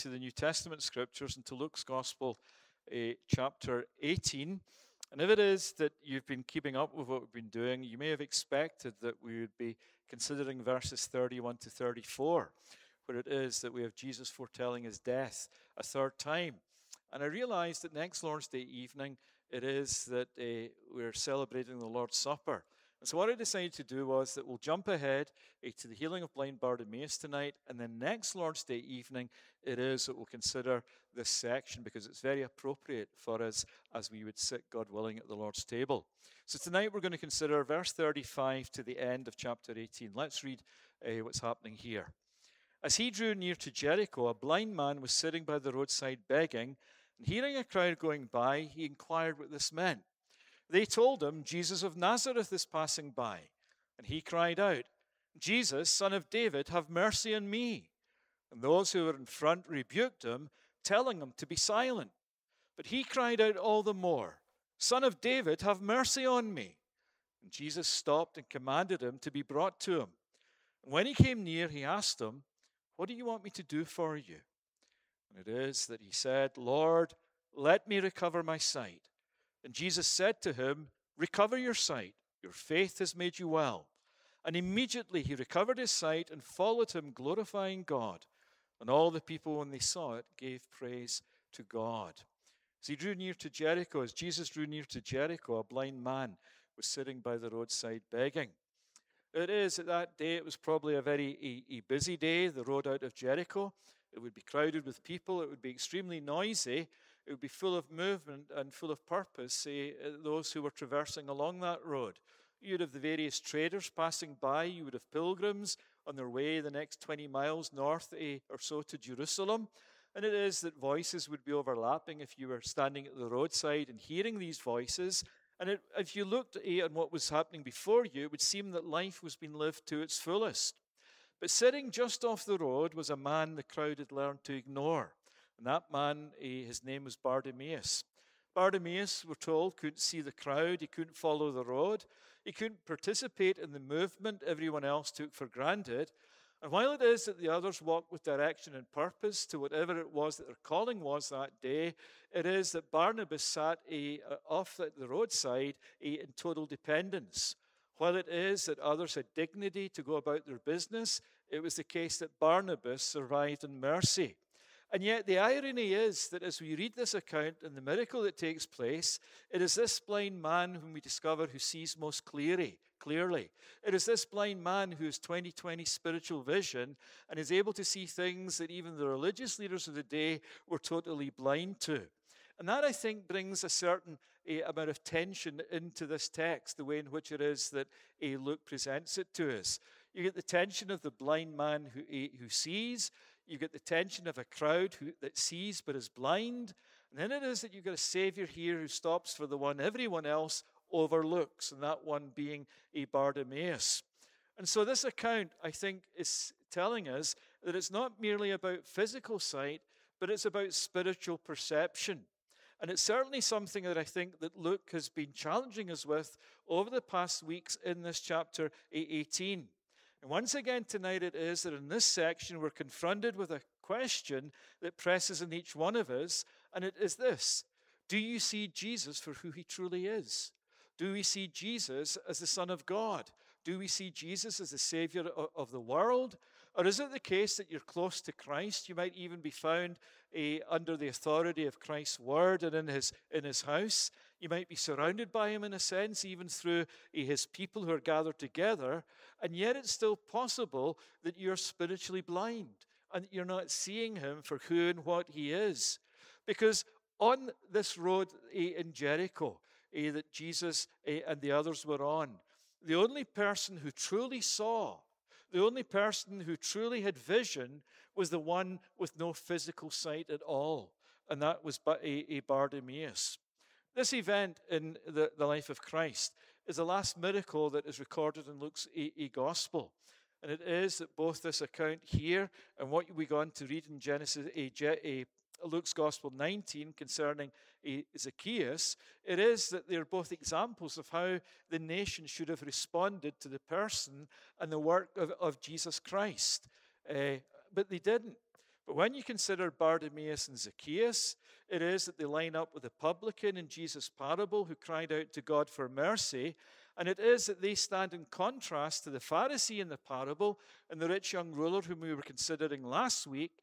to the New Testament scriptures and to Luke's Gospel, chapter 18. And if it is that you've been keeping up with what we've been doing, you may have expected that we would be considering verses 31 to 34, where it is that we have Jesus foretelling his death a third time. And I realized that next Lord's Day evening, it is that we're celebrating the Lord's Supper. And so what I decided to do was that we'll jump ahead to the healing of blind Bartimaeus tonight, and then next Lord's Day evening, it is that we'll consider this section because it's very appropriate for us as we would sit, God willing, at the Lord's table. So tonight we're going to consider verse 35 to the end of chapter 18. Let's read what's happening here. As he drew near to Jericho, a blind man was sitting by the roadside begging, and hearing a crowd going by, he inquired what this meant. They told him, Jesus of Nazareth is passing by. And he cried out, Jesus, son of David, have mercy on me. And those who were in front rebuked him, telling him to be silent. But he cried out all the more, Son of David, have mercy on me. And Jesus stopped and commanded him to be brought to him. And when he came near, he asked him, what do you want me to do for you? And it is that he said, Lord, let me recover my sight. And Jesus said to him, recover your sight. Your faith has made you well. And immediately he recovered his sight and followed him, glorifying God. And all the people, when they saw it, gave praise to God. As he drew near to Jericho, as Jesus drew near to Jericho, a blind man was sitting by the roadside begging. It is that day, it was probably a very busy day, the road out of Jericho. It would be crowded with people. It would be extremely noisy. It would be full of movement and full of purpose, those who were traversing along that road. You would have the various traders passing by. You would have pilgrims on their way the next 20 miles north or so to Jerusalem. And it is that voices would be overlapping if you were standing at the roadside and hearing these voices. And if you looked at what was happening before you, it would seem that life was being lived to its fullest. But sitting just off the road was a man the crowd had learned to ignore. And that man, his name was Bartimaeus. Bartimaeus, we're told, couldn't see the crowd. He couldn't follow the road. He couldn't participate in the movement everyone else took for granted. And while it is that the others walked with direction and purpose to whatever it was that their calling was that day, it is that Barnabas sat off at the roadside in total dependence. While it is that others had dignity to go about their business, it was the case that Barnabas survived in mercy. And yet the irony is that as we read this account and the miracle that takes place, it is this blind man whom we discover who sees most clearly. It is this blind man who has 20/20 spiritual vision and is able to see things that even the religious leaders of the day were totally blind to. And that, I think, brings a certain amount of tension into this text, the way in which it is that Luke presents it to us. You get the tension of the blind man who sees. You get the tension of a crowd that sees but is blind. And then it is that you've got a Savior here who stops for the one everyone else overlooks, and that one being Bartimaeus. And so this account, I think, is telling us that it's not merely about physical sight, but it's about spiritual perception. And it's certainly something that I think that Luke has been challenging us with over the past weeks in this chapter 18. And once again tonight it is that in this section we're confronted with a question that presses in each one of us, and it is this: do you see Jesus for who he truly is? Do we see Jesus as the Son of God? Do we see Jesus as the Savior of the world? Or is it the case that you're close to Christ? You might even be found under the authority of Christ's word and in his house. You might be surrounded by him in a sense, even through his people who are gathered together. And yet it's still possible that you're spiritually blind and that you're not seeing him for who and what he is. Because on this road in Jericho that Jesus and the others were on, the only person who truly saw, the only person who truly had vision was the one with no physical sight at all, and that was Bartimaeus. This event in the life of Christ is the last miracle that is recorded in Luke's gospel. And it is that both this account here and what we go on to read in Luke's Gospel 19 concerning Zacchaeus, it is that they're both examples of how the nation should have responded to the person and the work of Jesus Christ. But they didn't. But when you consider Bartimaeus and Zacchaeus, it is that they line up with the publican in Jesus' parable who cried out to God for mercy. And it is that they stand in contrast to the Pharisee in the parable and the rich young ruler whom we were considering last week,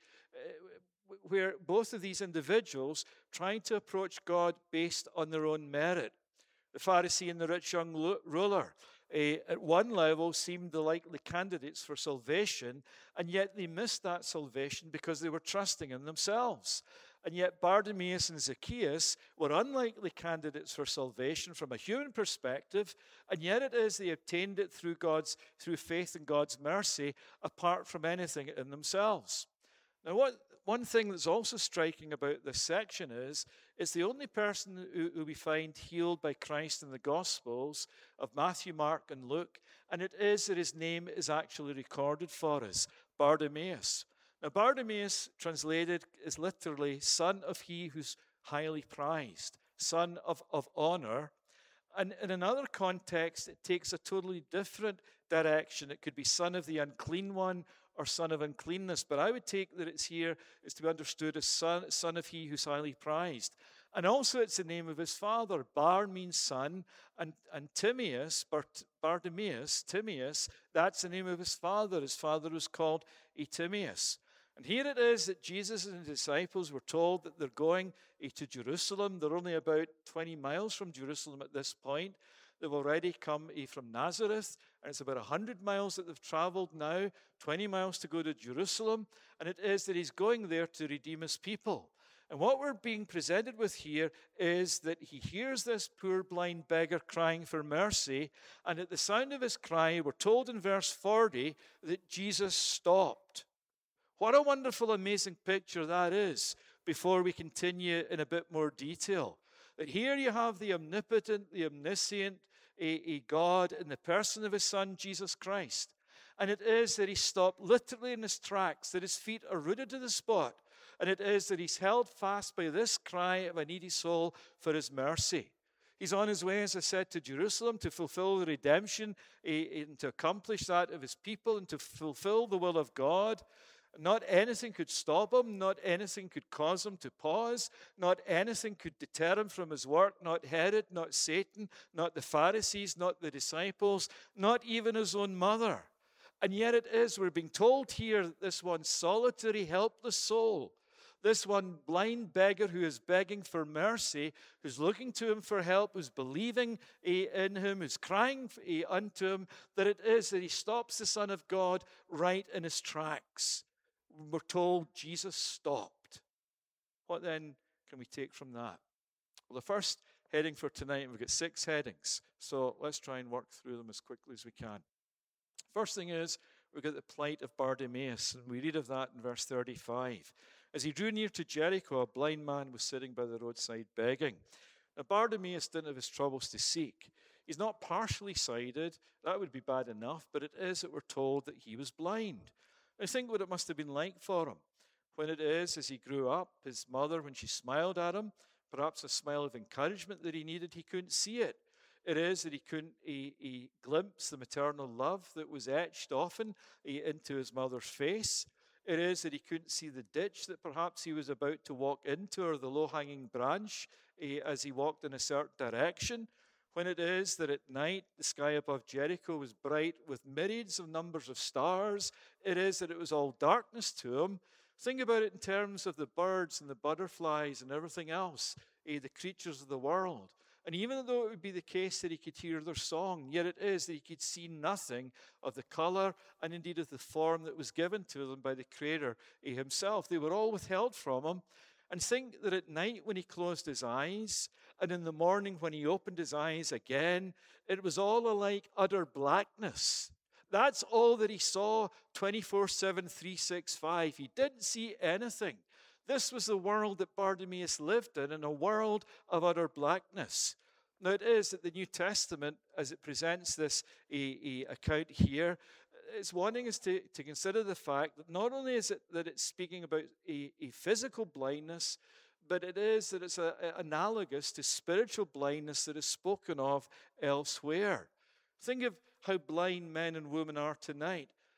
where both of these individuals tried to approach God based on their own merit. The Pharisee and the rich young ruler, at one level, seemed the likely candidates for salvation, and yet they missed that salvation because they were trusting in themselves. And yet Bartimaeus and Zacchaeus were unlikely candidates for salvation from a human perspective, and yet it is they obtained it through faith in God's mercy, apart from anything in themselves. Now, one thing that's also striking about this section is it's the only person who we find healed by Christ in the Gospels of Matthew, Mark, and Luke, and it is that his name is actually recorded for us, Bartimaeus. Now, Bartimaeus, translated, is literally son of he who's highly prized, son of honor. And in another context, it takes a totally different direction. It could be son of the unclean one or son of uncleanness. But I would take that it's here is to be understood as son of he who's highly prized. And also it's the name of his father. Bar means son, and Timaeus, Bartimaeus, Timaeus, that's the name of his father. His father was called Timaeus. And here it is that Jesus and the disciples were told that they're going to Jerusalem. They're only about 20 miles from Jerusalem at this point. They've already come from Nazareth, and it's about 100 miles that they've traveled now, 20 miles to go to Jerusalem. And it is that he's going there to redeem his people. And what we're being presented with here is that he hears this poor blind beggar crying for mercy, and at the sound of his cry, we're told in verse 40 that Jesus stopped. What a wonderful, amazing picture that is before we continue in a bit more detail. That here you have the omnipotent, the omniscient, a God in the person of his Son, Jesus Christ. And it is that he stopped literally in his tracks, that his feet are rooted to the spot. And it is that he's held fast by this cry of a needy soul for his mercy. He's on his way, as I said, to Jerusalem to fulfill the redemption and to accomplish that of his people and to fulfill the will of God. Not anything could stop him. Not anything could cause him to pause. Not anything could deter him from his work. Not Herod, not Satan, not the Pharisees, not the disciples, not even his own mother. And yet it is, we're being told here that this one solitary, helpless soul, this one blind beggar who is begging for mercy, who's looking to him for help, who's believing in him, who's crying unto him, that it is that he stops the Son of God right in his tracks. We're told Jesus stopped. What then can we take from that? Well, the first heading for tonight, we've got 6 headings, so let's try and work through them as quickly as we can. First thing is, we've got the plight of Bartimaeus, and we read of that in verse 35. As he drew near to Jericho, a blind man was sitting by the roadside begging. Now, Bartimaeus didn't have his troubles to seek. He's not partially sighted. That would be bad enough, but it is that we're told that he was blind. I think what it must have been like for him when it is, as he grew up, his mother, when she smiled at him, perhaps a smile of encouragement that he needed, he couldn't see it. It is that he couldn't glimpse the maternal love that was etched often into his mother's face. It is that he couldn't see the ditch that perhaps he was about to walk into or the low-hanging branch as he walked in a certain direction. When it is that at night the sky above Jericho was bright with myriads of numbers of stars, it is that it was all darkness to him. Think about it in terms of the birds and the butterflies and everything else, the creatures of the world. And even though it would be the case that he could hear their song, yet it is that he could see nothing of the color and indeed of the form that was given to them by the Creator himself. They were all withheld from him. And think that at night when he closed his eyes, and in the morning when he opened his eyes again, it was all alike utter blackness. That's all that he saw 24/7, 365. He didn't see anything. This was the world that Bartimaeus lived in a world of utter blackness. Now it is that the New Testament, as it presents this account here, it's wanting us to consider the fact that not only is it that it's speaking about a physical blindness, but it is that it's analogous to spiritual blindness that is spoken of elsewhere. Think of how blind men and women are tonight.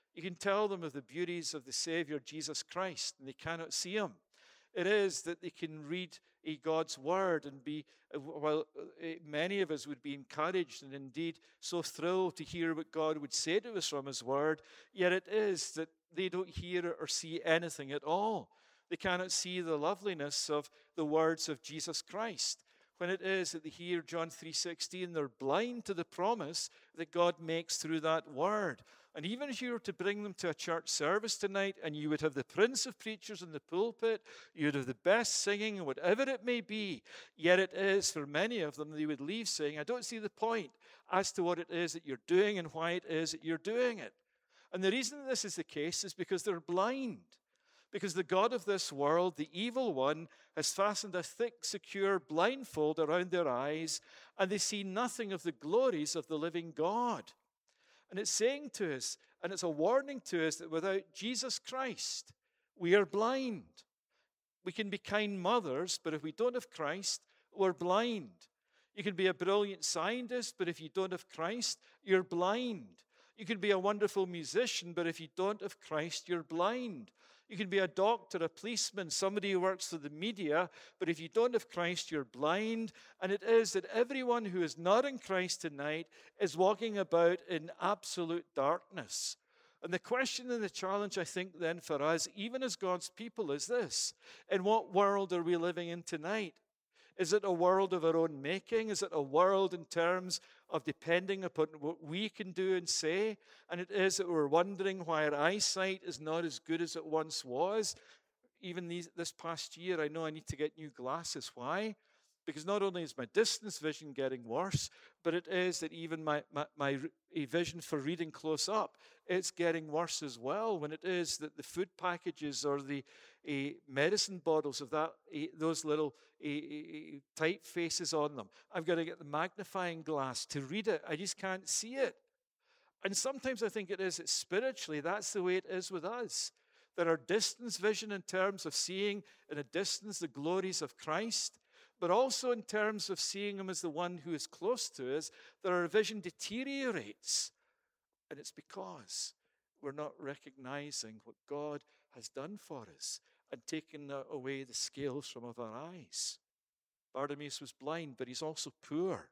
You can tell them of the beauties of the Savior, Jesus Christ, and they cannot see him. It is that they can read God's word and be, many of us would be encouraged and indeed so thrilled to hear what God would say to us from his word, yet it is that they don't hear or see anything at all. They cannot see the loveliness of the words of Jesus Christ. When it is that they hear John 3:16, they're blind to the promise that God makes through that word. And even if you were to bring them to a church service tonight and you would have the prince of preachers in the pulpit, you would have the best singing, whatever it may be, yet it is for many of them, they would leave saying, I don't see the point as to what it is that you're doing and why it is that you're doing it. And the reason this is the case is because they're blind. Because the God of this world, the evil one, has fastened a thick, secure blindfold around their eyes, and they see nothing of the glories of the living God. And it's saying to us, and it's a warning to us, that without Jesus Christ, we are blind. We can be kind mothers, but if we don't have Christ, we're blind. You can be a brilliant scientist, but if you don't have Christ, you're blind. You can be a wonderful musician, but if you don't have Christ, you're blind. You can be a doctor, a policeman, somebody who works for the media, but if you don't have Christ, you're blind. And it is that everyone who is not in Christ tonight is walking about in absolute darkness. And the question and the challenge, I think, then for us, even as God's people, is this: in what world are we living in tonight? Is it a world of our own making? Is it a world in terms of depending upon what we can do and say? And it is that we're wondering why our eyesight is not as good as it once was. Even this past year, I know I need to get new glasses. Why? Because not only is my distance vision getting worse, but it is that even my vision for reading close up, it's getting worse as well. When it is that the food packages or the medicine bottles of those little typefaces on them, I've got to get the magnifying glass to read it. I just can't see it. And sometimes I think it is that spiritually, that's the way it is with us. That our distance vision in terms of seeing in a distance the glories of Christ, but also in terms of seeing him as the one who is close to us, that our vision deteriorates. And it's because we're not recognizing what God has done for us and taken away the scales from our eyes. Bartimaeus was blind, but he's also poor.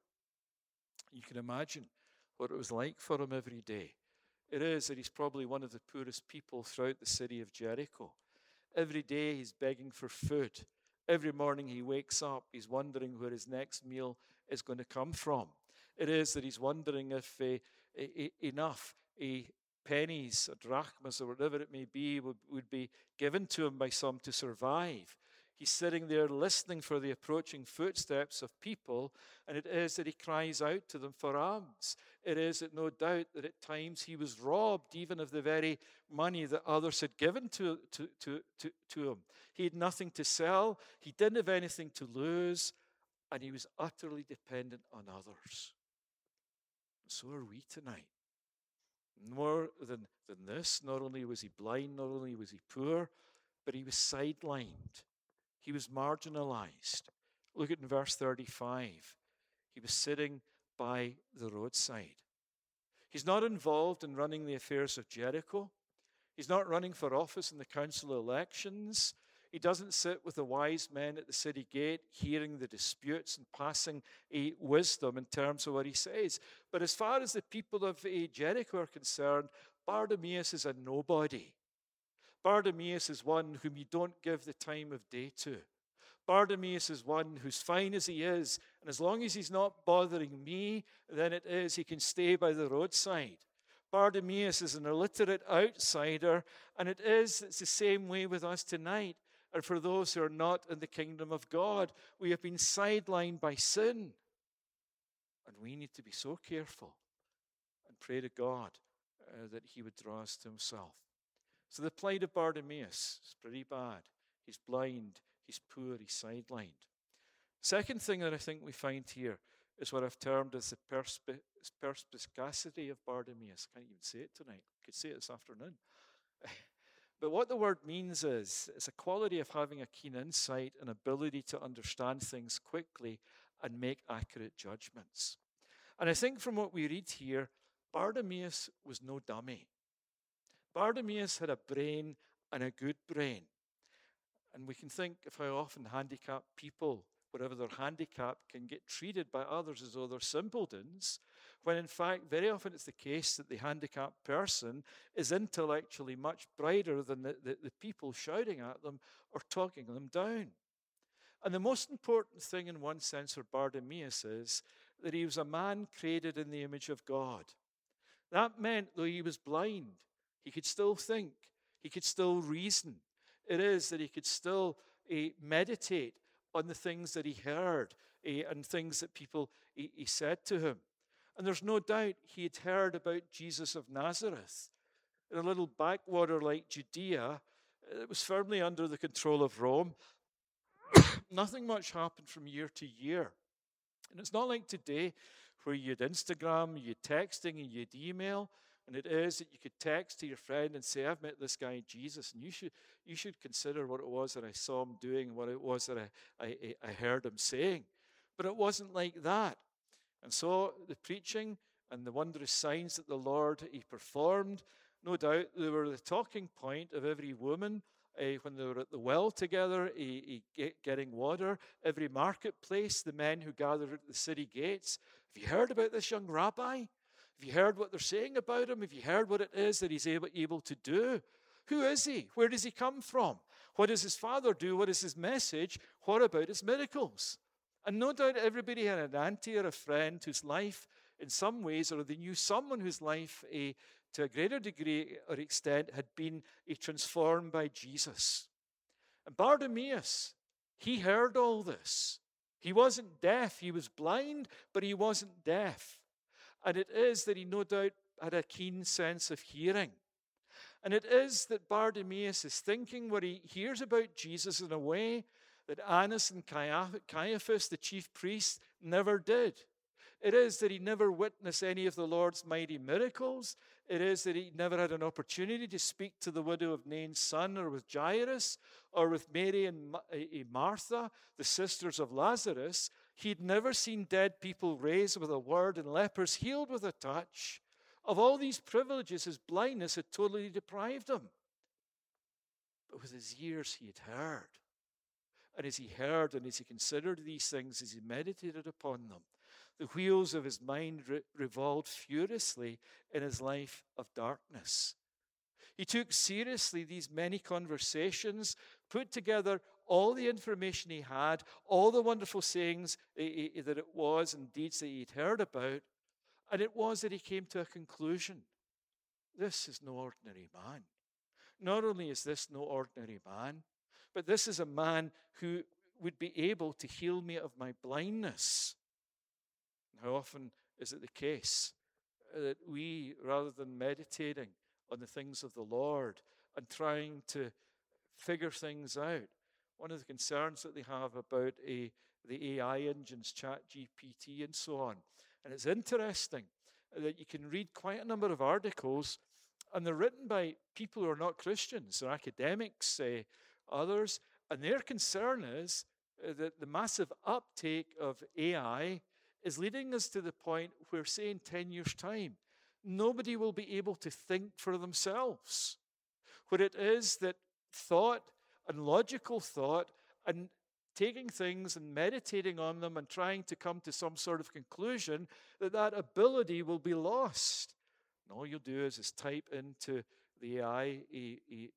You can imagine what it was like for him every day. It is that he's probably one of the poorest people throughout the city of Jericho. Every day he's begging for food. Every morning he wakes up, he's wondering where his next meal is going to come from. It is that he's wondering if enough pennies or drachmas or whatever it may be would be given to him by some to survive. He's sitting there listening for the approaching footsteps of people, and it is that he cries out to them for alms. It is that no doubt that at times he was robbed even of the very money that others had given to him. He had nothing to sell, he didn't have anything to lose, and he was utterly dependent on others. So are we tonight. More than this, not only was he blind, not only was he poor, but he was sidelined. He was marginalized. Look at in verse 35. He was sitting by the roadside. He's not involved in running the affairs of Jericho. He's not running for office in the council elections. He doesn't sit with the wise men at the city gate hearing the disputes and passing wisdom in terms of what he says. But as far as the people of Jericho are concerned, Bartimaeus is a nobody. Bartimaeus is one whom you don't give the time of day to. Bartimaeus is one who's fine as he is, and as long as he's not bothering me, then it is he can stay by the roadside. Bartimaeus is an illiterate outsider, and it's the same way with us tonight. And for those who are not in the kingdom of God, we have been sidelined by sin. And we need to be so careful and pray to God that he would draw us to himself. So the plight of Bartimaeus is pretty bad. He's blind, he's poor, he's sidelined. Second thing that I think we find here is what I've termed as the perspicacity of Bartimaeus. Can't even say it tonight. Could say it this afternoon. But what the word means is it's a quality of having a keen insight and ability to understand things quickly and make accurate judgments. And I think from what we read here, Bartimaeus was no dummy. Bartimaeus had a brain, and a good brain. And we can think of how often handicapped people, whatever their handicap, can get treated by others as though they're simpletons, when in fact, very often it's the case that the handicapped person is intellectually much brighter than the people shouting at them or talking them down. And the most important thing, in one sense, for Bartimaeus is that he was a man created in the image of God. That meant, though he was blind, he could still think, he could still reason. It is that he could still meditate on the things that he heard and things that people he said to him. And there's no doubt he had heard about Jesus of Nazareth. In a little backwater like Judea, it was firmly under the control of Rome. Nothing much happened from year to year. And it's not like today where you had Instagram, you had texting, and you had email. And it is that you could text to your friend and say, I've met this guy, Jesus, and you should consider what it was that I saw him doing, what it was that I heard him saying. But it wasn't like that. And so the preaching and the wondrous signs that the Lord he performed, no doubt they were the talking point of every woman when they were at the well together, getting water. Every marketplace, the men who gathered at the city gates. Have you heard about this young rabbi? Have you heard what they're saying about him? Have you heard what it is that he's able to do? Who is he? Where does he come from? What does his father do? What is his message? What about his miracles? And no doubt everybody had an auntie or a friend whose life, in some ways, or they knew someone whose life, to a greater degree or extent, had been transformed by Jesus. And Bartimaeus, he heard all this. He wasn't deaf. He was blind, but he wasn't deaf. And it is that he no doubt had a keen sense of hearing. And it is that Bartimaeus is thinking what he hears about Jesus in a way that Annas and Caiaphas, the chief priests, never did. It is that he never witnessed any of the Lord's mighty miracles. It is that he never had an opportunity to speak to the widow of Nain's son, or with Jairus, or with Mary and Martha, the sisters of Lazarus. He'd never seen dead people raised with a word and lepers healed with a touch. Of all these privileges, his blindness had totally deprived him. But with his ears, he had heard. And as he heard and as he considered these things, as he meditated upon them, the wheels of his mind revolved furiously in his life of darkness. He took seriously these many conversations, put together all the information he had, all the wonderful sayings that it was and deeds that he'd heard about, and it was that he came to a conclusion. This is no ordinary man. Not only is this no ordinary man, but this is a man who would be able to heal me of my blindness. How often is it the case that we, rather than meditating on the things of the Lord and trying to figure things out, one of the concerns that they have about the AI engines, ChatGPT and so on. And it's interesting that you can read quite a number of articles, and they're written by people who are not Christians, they're academics, others, and their concern is that the massive uptake of AI is leading us to the point where, say, in 10 years' time, nobody will be able to think for themselves. Where it is that thought and logical thought and taking things and meditating on them and trying to come to some sort of conclusion, that ability will be lost. And all you'll do is type into the AI a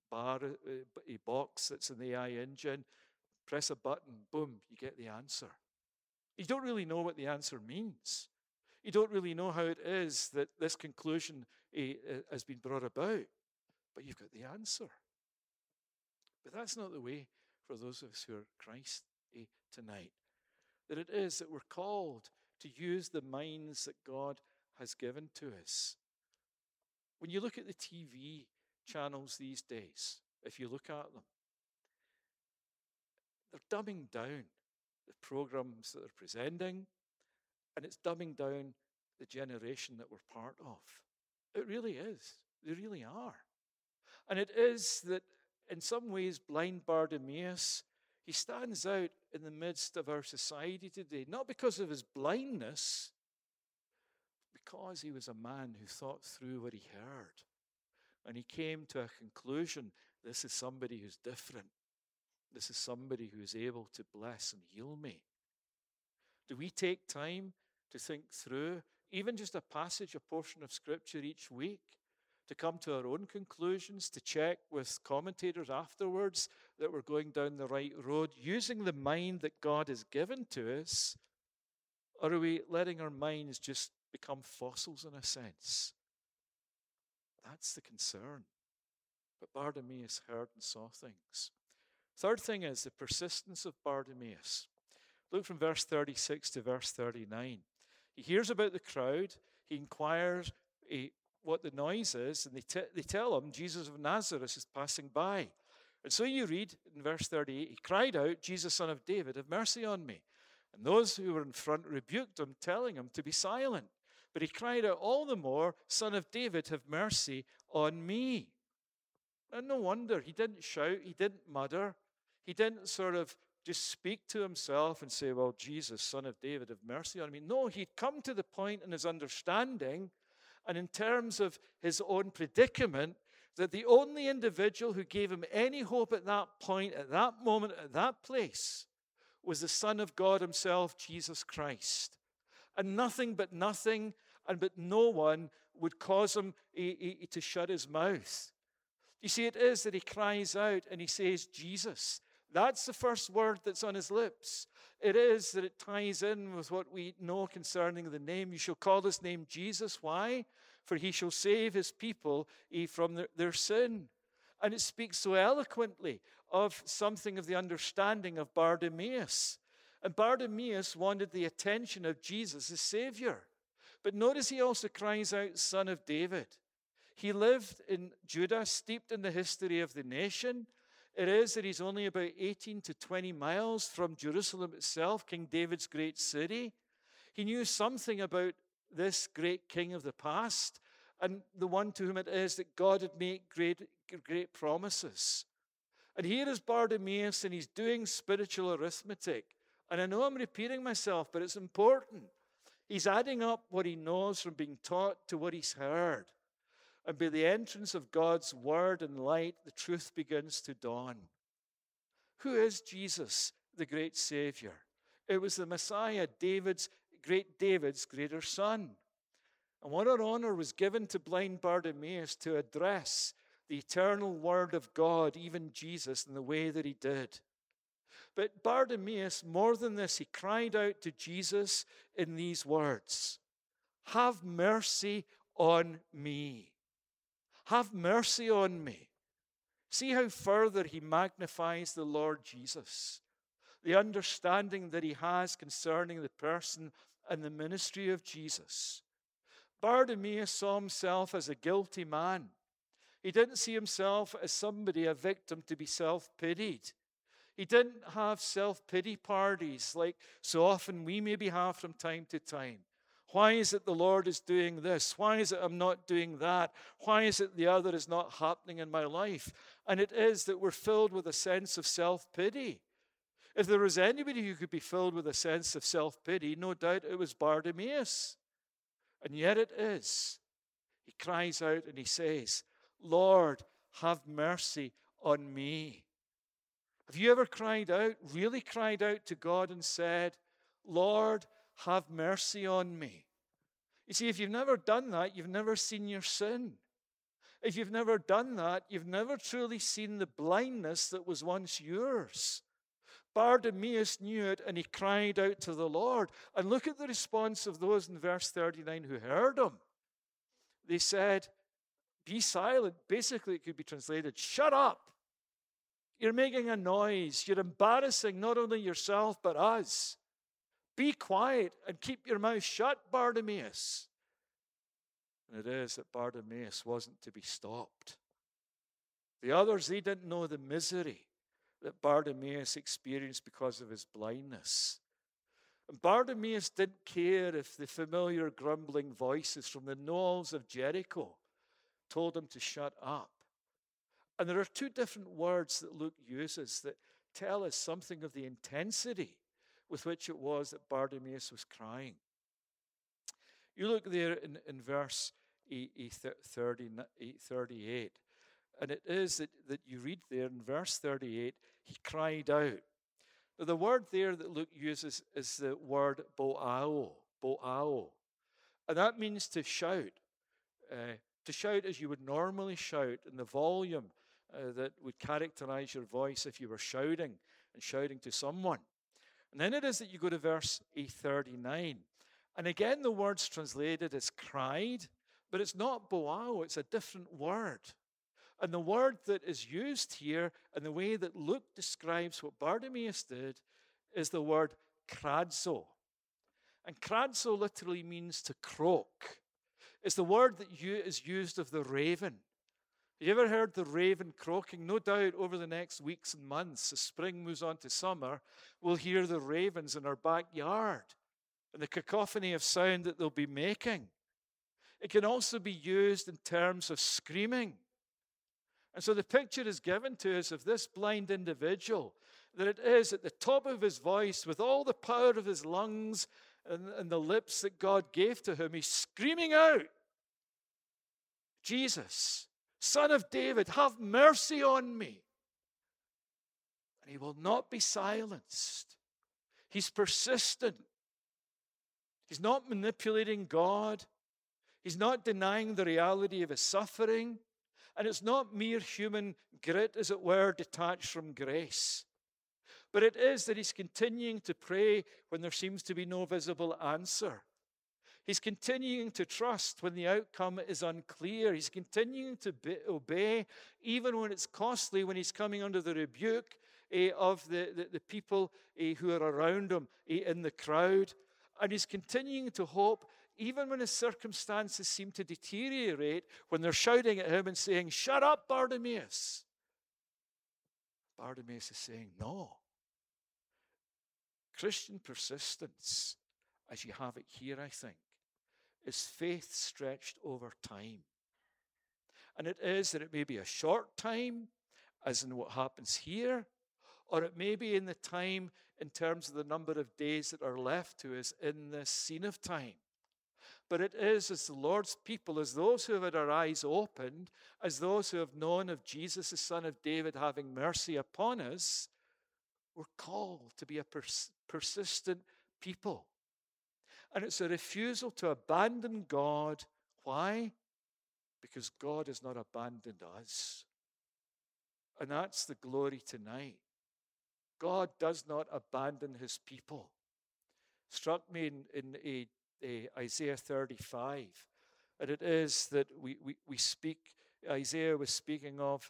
box that's in the AI engine, press a button, boom, you get the answer. You don't really know what the answer means. You don't really know how it is that this conclusion has been brought about, but you've got the answer. But that's not the way for those of us who are Christ tonight. That it is that we're called to use the minds that God has given to us. When you look at the TV channels these days, if you look at them, they're dumbing down the programs that they're presenting, and it's dumbing down the generation that we're part of. It really is. They really are. And it is that in some ways, blind Bartimaeus, he stands out in the midst of our society today, not because of his blindness, because he was a man who thought through what he heard. And he came to a conclusion. This is somebody who's different. This is somebody who is able to bless and heal me. Do we take time to think through even just a passage, a portion of Scripture each week, to come to our own conclusions, to check with commentators afterwards that we're going down the right road, using the mind that God has given to us? Or are we letting our minds just become fossils in a sense? That's the concern. But Bartimaeus heard and saw things. Third thing is the persistence of Bartimaeus. Look from verse 36 to verse 39. He hears about the crowd. He inquires what the noise is, and they tell him Jesus of Nazareth is passing by. And so you read in verse 38, he cried out, Jesus, Son of David, have mercy on me. And those who were in front rebuked him, telling him to be silent. But he cried out all the more, Son of David, have mercy on me. And no wonder, he didn't shout, he didn't mutter, he didn't sort of just speak to himself and say, well, Jesus, Son of David, have mercy on me. No, he'd come to the point in his understanding and in terms of his own predicament that the only individual who gave him any hope at that point, at that moment, at that place, was the Son of God himself, Jesus Christ. And nothing but no one would cause him to shut his mouth. You see, it is that he cries out and he says, Jesus. That's the first word that's on his lips. It is that it ties in with what we know concerning the name. You shall call his name Jesus. Why? For he shall save his people from their sin. And it speaks so eloquently of something of the understanding of Bartimaeus. And Bartimaeus wanted the attention of Jesus as Savior. But notice he also cries out, Son of David. He lived in Judah, steeped in the history of the nation. It is that he's only about 18 to 20 miles from Jerusalem itself, King David's great city. He knew something about this great king of the past and the one to whom it is that God had made great promises. And here is Bartimaeus, and he's doing spiritual arithmetic. And I know I'm repeating myself, but it's important. He's adding up what he knows from being taught to what he's heard. And by the entrance of God's word and light, the truth begins to dawn. Who is Jesus, the great Savior? It was the Messiah, David's greater son. And what an honor was given to blind Bartimaeus to address the eternal word of God, even Jesus, in the way that he did. But Bartimaeus, more than this, he cried out to Jesus in these words, have mercy on me. Have mercy on me. See how further he magnifies the Lord Jesus. The understanding that he has concerning the person and the ministry of Jesus. Bartimaeus saw himself as a guilty man. He didn't see himself as somebody, a victim, to be self-pitied. He didn't have self-pity parties like so often we maybe have from time to time. Why is it the Lord is doing this? Why is it I'm not doing that? Why is it the other is not happening in my life? And it is that we're filled with a sense of self-pity. If there was anybody who could be filled with a sense of self-pity, no doubt it was Bartimaeus. And yet it is. He cries out and he says, Lord, have mercy on me. Have you ever cried out, really cried out to God and said, Lord, have mercy on me? You see, if you've never done that, you've never seen your sin. If you've never done that, you've never truly seen the blindness that was once yours. Bartimaeus knew it and he cried out to the Lord. And look at the response of those in verse 39 who heard him. They said, be silent. Basically, it could be translated, shut up. You're making a noise. You're embarrassing not only yourself, but us. Be quiet and keep your mouth shut, Bartimaeus. And it is that Bartimaeus wasn't to be stopped. The others, they didn't know the misery that Bartimaeus experienced because of his blindness. And Bartimaeus didn't care if the familiar grumbling voices from the knolls of Jericho told him to shut up. And there are two different words that Luke uses that tell us something of the intensity with which it was that Bartimaeus was crying. You look there in verse 38. And it is that you read there in verse 38, he cried out. Now, the word there that Luke uses is the word boao, boao. And that means to shout. To shout as you would normally shout in the volume that would characterize your voice if you were shouting and shouting to someone. And then it is that you go to verse 39. And again, the word's translated as cried, but it's not boao, it's a different word. And the word that is used here, and the way that Luke describes what Bartimaeus did, is the word kradzo. And kradzo literally means to croak. It's the word that is used of the raven. Have you ever heard the raven croaking? No doubt over the next weeks and months, as spring moves on to summer, we'll hear the ravens in our backyard and the cacophony of sound that they'll be making. It can also be used in terms of screaming. And so the picture is given to us of this blind individual, that it is at the top of his voice, with all the power of his lungs and the lips that God gave to him, he's screaming out, Jesus, Son of David, have mercy on me. And he will not be silenced. He's persistent. He's not manipulating God. He's not denying the reality of his suffering. And it's not mere human grit, as it were, detached from grace. But it is that he's continuing to pray when there seems to be no visible answer. He's continuing to trust when the outcome is unclear. He's continuing to obey even when it's costly, when he's coming under the rebuke of the people who are around him in the crowd. And he's continuing to hope even when his circumstances seem to deteriorate, when they're shouting at him and saying, "Shut up, Bartimaeus." Bartimaeus is saying, no. Christian persistence, as you have it here, I think, is faith stretched over time. And it is that it may be a short time, as in what happens here, or it may be in the time in terms of the number of days that are left to us in this scene of time. But it is as the Lord's people, as those who have had our eyes opened, as those who have known of Jesus, the Son of David, having mercy upon us, we're called to be a persistent people. And it's a refusal to abandon God. Why? Because God has not abandoned us. And that's the glory tonight. God does not abandon his people. Struck me in Isaiah 35. And it is that we speak, Isaiah was speaking of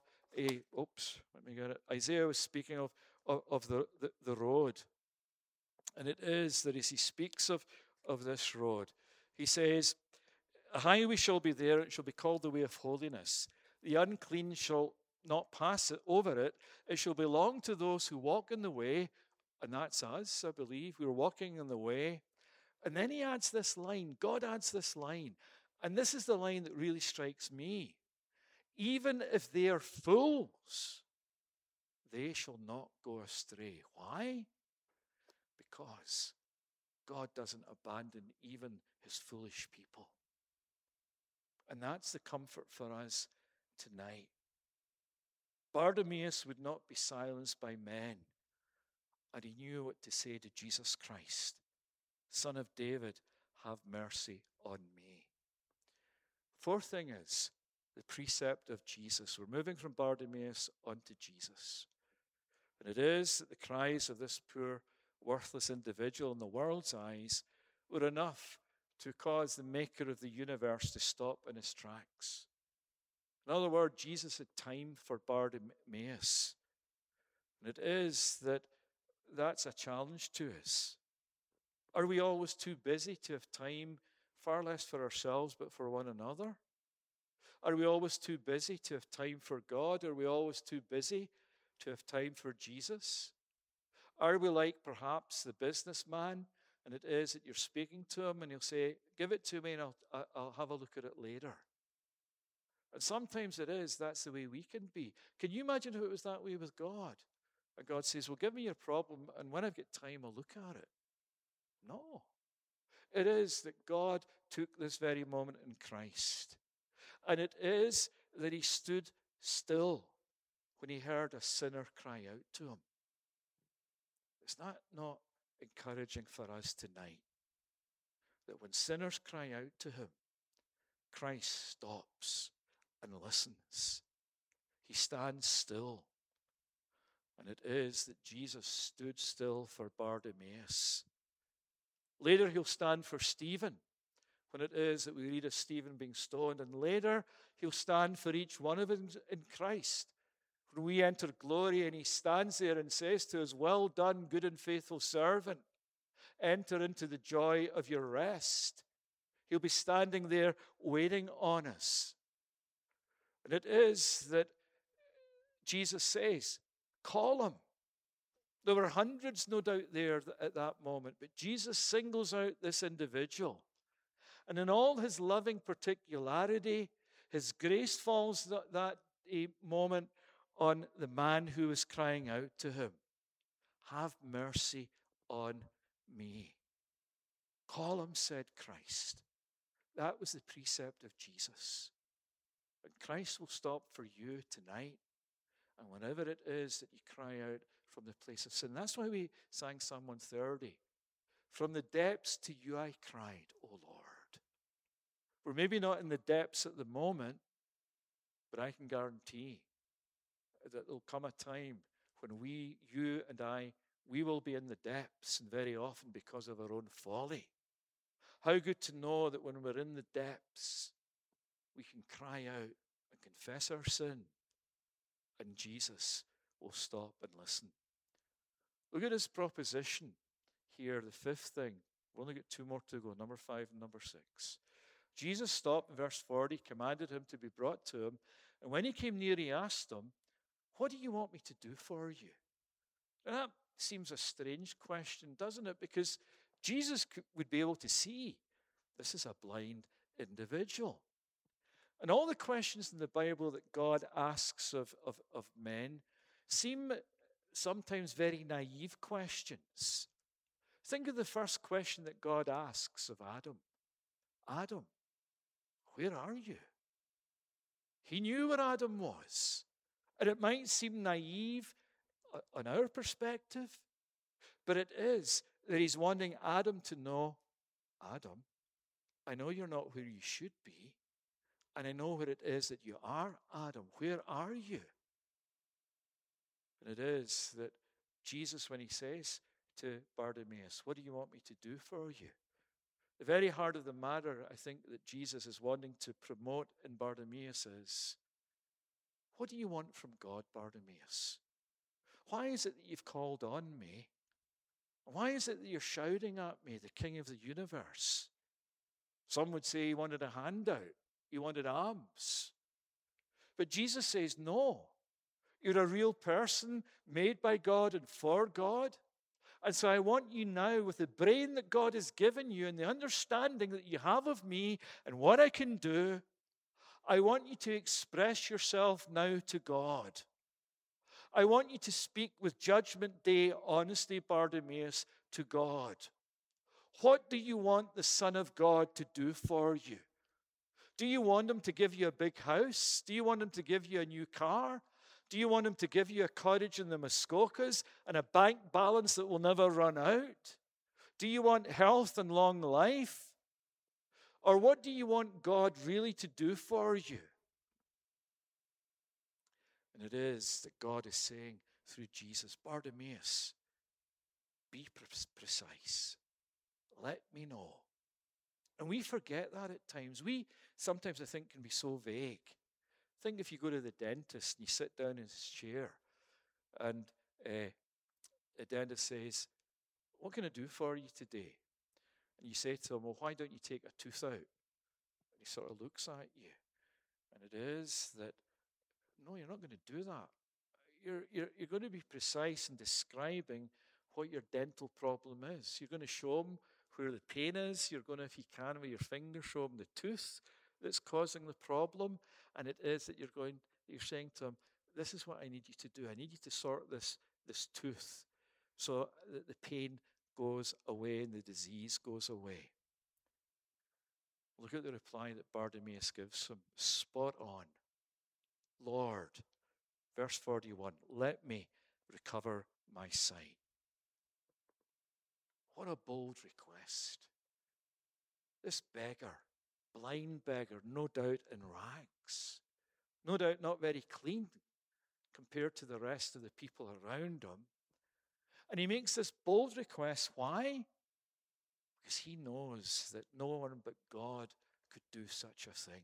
Isaiah was speaking of the road. And it is that as he speaks of this road, he says, "A highway shall be there, it shall be called the way of holiness. The unclean shall not pass over it. It shall belong to those who walk in the way." And that's us, I believe. We're walking in the way. And then he adds this line. God adds this line. And this is the line that really strikes me. "Even if they are fools, they shall not go astray." Why? Because God doesn't abandon even his foolish people. And that's the comfort for us tonight. Bartimaeus would not be silenced by men. And he knew what to say to Jesus Christ. "Son of David, have mercy on me." Fourth thing is the precept of Jesus. We're moving from Bartimaeus onto Jesus. And it is that the cries of this poor, worthless individual in the world's eyes were enough to cause the maker of the universe to stop in his tracks. In other words, Jesus had time for Bartimaeus. And it is that that's a challenge to us. Are we always too busy to have time, far less for ourselves, but for one another? Are we always too busy to have time for God? Are we always too busy to have time for Jesus? Are we like perhaps the businessman, and it is that you're speaking to him and he'll say, "Give it to me and I'll have a look at it later." And sometimes that's the way we can be. Can you imagine if it was that way with God? And God says, "Well, give me your problem, and when I've got time, I'll look at it." No. It is that God took this very moment in Christ And it is that he stood still when he heard a sinner cry out to him. Is that not encouraging for us tonight? That when sinners cry out to him, Christ stops and listens. He stands still. And it is that Jesus stood still for Bartimaeus. Later he'll stand for Stephen, when it is that we read of Stephen being stoned. And later he'll stand for each one of us in Christ. When we enter glory and he stands there and says to us, "Well done, good and faithful servant. Enter into the joy of your rest." He'll be standing there waiting on us. And it is that Jesus says, call him. There were hundreds, no doubt, there at that moment, but Jesus singles out this individual. And in all his loving particularity, his grace falls that moment on the man who was crying out to him, "Have mercy on me." Call him, said Christ. That was the precept of Jesus. And Christ will stop for you tonight. And whenever it is that you cry out from the place of sin. That's why we sang Psalm 130. From the depths to you I cried, O Lord. We're maybe not in the depths at the moment, but I can guarantee that there'll come a time when you and I, we will be in the depths, and very often because of our own folly. How good to know that when we're in the depths, we can cry out and confess our sin, and Jesus will stop and listen. Look at his proposition here, the fifth thing. We've only got two more to go, number 5 and number 6. Jesus stopped in verse 40, commanded him to be brought to him. And when he came near, he asked him, "What do you want me to do for you?" And that seems a strange question, doesn't it? Because Jesus would be able to see this is a blind individual. And all the questions in the Bible that God asks of men seem sometimes very naive questions. Think of the first question that God asks of Adam. Adam, where are you? He knew where Adam was. And it might seem naive on our perspective, but it is that he's wanting Adam to know, Adam, I know you're not where you should be, and I know where it is that you are, Adam. Where are you? And it is that Jesus, when he says to Bartimaeus, "What do you want me to do for you?" The very heart of the matter, I think, that Jesus is wanting to promote in Bartimaeus is, what do you want from God, Bartimaeus? Why is it that you've called on me? Why is it that you're shouting at me, the King of the universe? Some would say he wanted a handout. He wanted alms. But Jesus says, no. You're a real person made by God and for God. And so I want you now, with the brain that God has given you and the understanding that you have of me and what I can do, I want you to express yourself now to God. I want you to speak with Judgment Day honesty, Bartimaeus, to God. What do you want the Son of God to do for you? Do you want him to give you a big house? Do you want him to give you a new car? Do you want him to give you a cottage in the Muskokas and a bank balance that will never run out? Do you want health and long life? Or what do you want God really to do for you? And it is that God is saying through Jesus, Bartimaeus, be precise. Let me know. And we forget that at times. We sometimes, I think, can be so vague. Think if you go to the dentist and you sit down in his chair and the dentist says, "What can I do for you today?" And you say to him, "Well, why don't you take a tooth out?" And he sort of looks at you. And it is that, no, you're not going to do that. You're going to be precise in describing what your dental problem is. You're going to show him where the pain is. You're going to, if you can, with your finger, show him the tooth that's causing the problem. And it is that you're saying to him, "This is what I need you to do. I need you to sort this tooth so that the pain goes away and the disease goes away." Look at the reply that Bartimaeus gives him. Spot on. Lord, verse 41, let me recover my sight. What a bold request. This beggar, blind beggar, no doubt in rags, no doubt not very clean compared to the rest of the people around him. And he makes this bold request. Why? Because he knows that no one but God could do such a thing.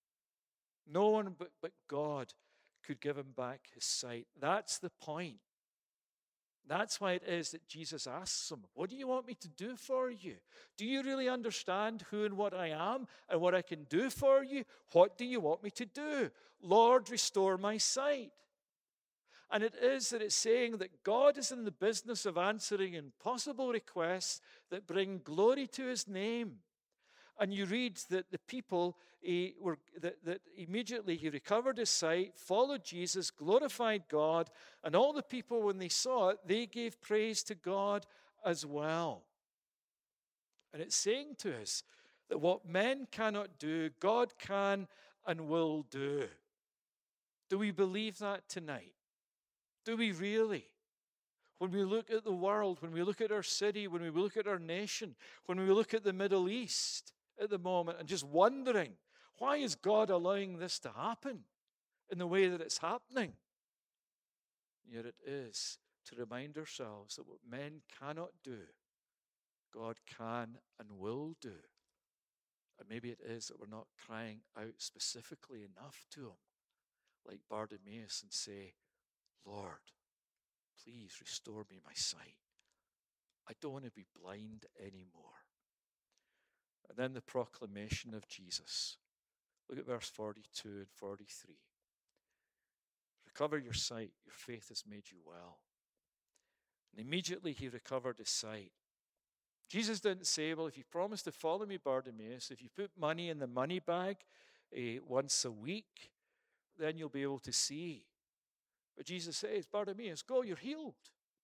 No one but God could give him back his sight. That's the point. That's why it is that Jesus asks him, what do you want me to do for you? Do you really understand who and what I am and what I can do for you? What do you want me to do? Lord, restore my sight. And it is that it's saying that God is in the business of answering impossible requests that bring glory to his name. And you read that the people, that immediately he recovered his sight, followed Jesus, glorified God, and all the people, when they saw it, they gave praise to God as well. And it's saying to us that what men cannot do, God can and will do. Do we believe that tonight? Do we really? When we look at the world, when we look at our city, when we look at our nation, when we look at the Middle East at the moment and just wondering, why is God allowing this to happen in the way that it's happening? Yet it is to remind ourselves that what men cannot do, God can and will do. And maybe it is that we're not crying out specifically enough to him, like Bartimaeus, and say, Lord, please restore me my sight. I don't want to be blind anymore. And then the proclamation of Jesus. Look at verse 42 and 43. Recover your sight, your faith has made you well. And immediately he recovered his sight. Jesus didn't say, well, if you promise to follow me, Bartimaeus, if you put money in the money bag once a week, then you'll be able to see. But Jesus says, Bartimaeus, go, you're healed.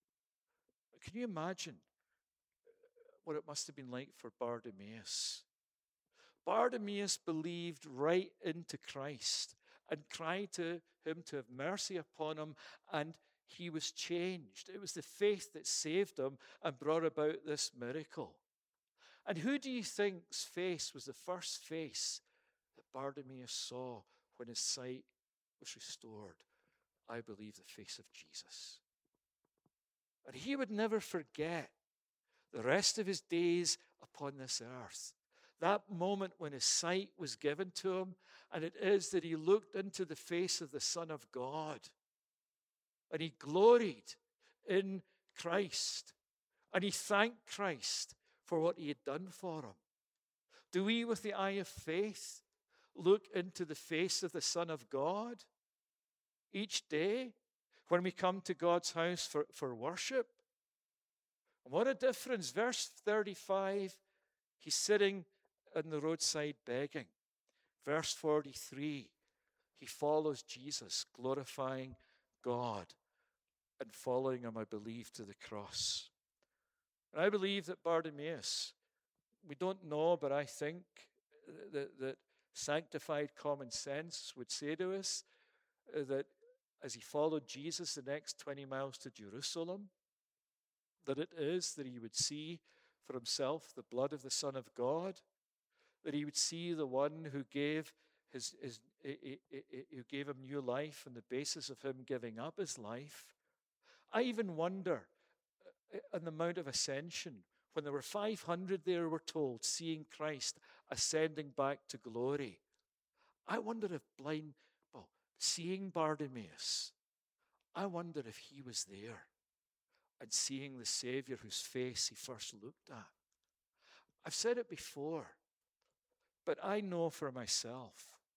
Can you imagine what it must have been like for Bartimaeus? Bartimaeus believed right into Christ and cried to him to have mercy upon him, and he was changed. It was the faith that saved him and brought about this miracle. And who do you think's face was the first face that Bartimaeus saw when his sight was restored? I believe the face of Jesus. And he would never forget the rest of his days upon this earth. That moment when his sight was given to him, and it is that he looked into the face of the Son of God, and he gloried in Christ, and he thanked Christ for what he had done for him. Do we, with the eye of faith, look into the face of the Son of God each day when we come to God's house for worship? And what a difference. Verse 35, he's sitting on the roadside begging. Verse 43, he follows Jesus, glorifying God and following him, I believe, to the cross. And I believe that Bartimaeus, we don't know, but I think that sanctified common sense would say to us that as he followed Jesus the next 20 miles to Jerusalem, that it is that he would see for himself the blood of the Son of God, that he would see the one who gave who gave him new life on the basis of him giving up his life. I even wonder on the Mount of Ascension, when there were 500 there, we're told, seeing Christ ascending back to glory. I wonder if seeing Bartimaeus, I wonder if he was there and seeing the Savior whose face he first looked at. I've said it before, but I know for myself,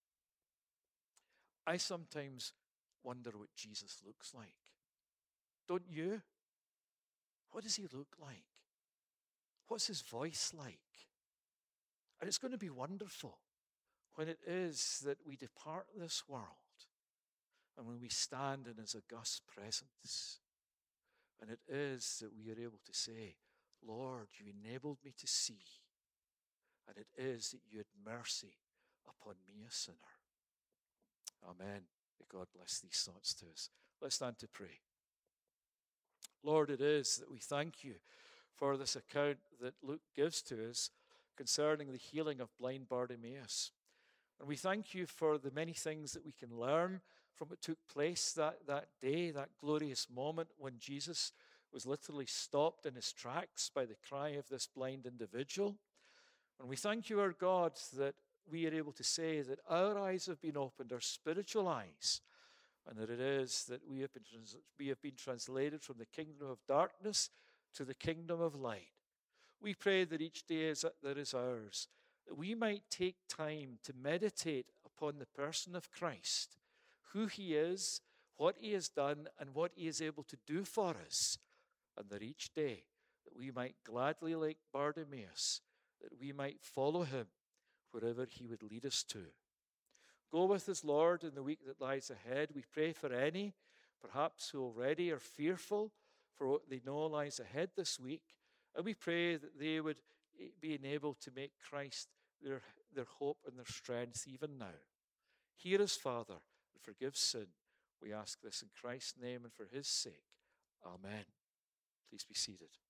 I sometimes wonder what Jesus looks like. Don't you? What does he look like? What's his voice like? And it's going to be wonderful when it is that we depart this world and when we stand in his august presence. And it is that we are able to say, Lord, you enabled me to see, and it is that you had mercy upon me, a sinner. Amen. May God bless these thoughts to us. Let's stand to pray. Lord, it is that we thank you for this account that Luke gives to us concerning the healing of blind Bartimaeus. And we thank you for the many things that we can learn from what took place that day, that glorious moment when Jesus was literally stopped in his tracks by the cry of this blind individual. And we thank you, our God, that we are able to say that our eyes have been opened, our spiritual eyes, and that it is that we have been translated from the kingdom of darkness to the kingdom of light. We pray that each day that is ours, that we might take time to meditate upon the person of Christ, who he is, what he has done, and what he is able to do for us, and that each day that we might gladly, like Bartimaeus, that we might follow him wherever he would lead us to. Go with us, Lord, in the week that lies ahead. We pray for any, perhaps who already are fearful for what they know lies ahead this week. And we pray that they would be enabled to make Christ their hope and their strength even now. Hear us, Father, and forgive sin. We ask this in Christ's name and for his sake. Amen. Please be seated.